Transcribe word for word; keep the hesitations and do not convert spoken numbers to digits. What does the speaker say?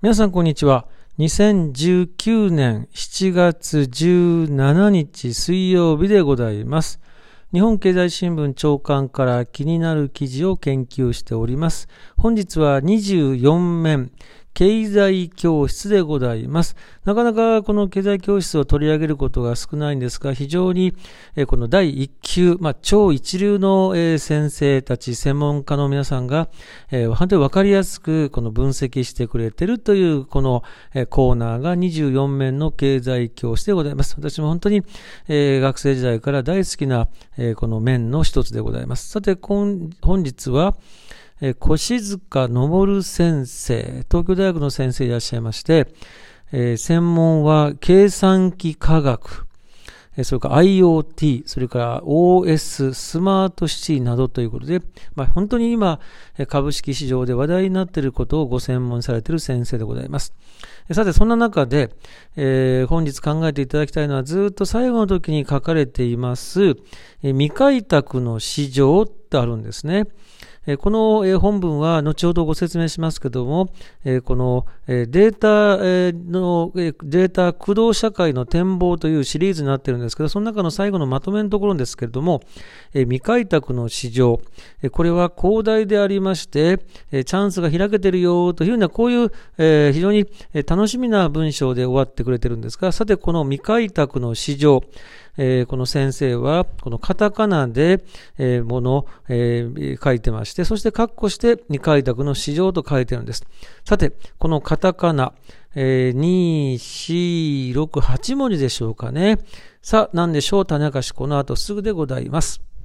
皆さんこんにちは。にせんじゅうきゅうねんしちがつじゅうしちにち水曜日でございます。日本経済新聞朝刊から気になる記事を研究しております。本日はにじゅうよんめん経済教室でございます。なかなかこの経済教室を取り上げることが少ないんですが、非常にこのだいいっきゅう、まあ、超一流の先生たち、専門家の皆さんが本当に分かりやすくこの分析してくれているというこのコーナーがにじゅうよんめんの経済教室でございます。私も本当に学生時代から大好きなこの面の一つでございます。さて、本日は越塚昇先生、東京大学の先生いらっしゃいまして、えー、専門は計算機科学、それから アイオーティー、それから オーエス、スマートシティなどということで、まあ、本当に今、株式市場で話題になっていることをご専門されている先生でございます。さて、そんな中で、えー、本日考えていただきたいのは、ずっと最後の時に書かれています、未開拓の市場ってあるんですね。この本文は後ほどご説明しますけども、このデータの、データ駆動社会の展望というシリーズになっているんですけど、その中の最後のまとめのところですけれども、未開拓の市場、これは広大でありまして、チャンスが開けているよというような、こういう非常に楽しみな文章で終わってくれてるんですが、さてこの未開拓の市場、えー、この先生はこのカタカナで、えー、ものを、えー、書いてまして、そして括弧して未開拓の市場と書いてるんです。さて、このカタカナ、えー、に、し、ろく、はちもじでしょうかね。さあ、何でしょう、種明かし、この後すぐでございます。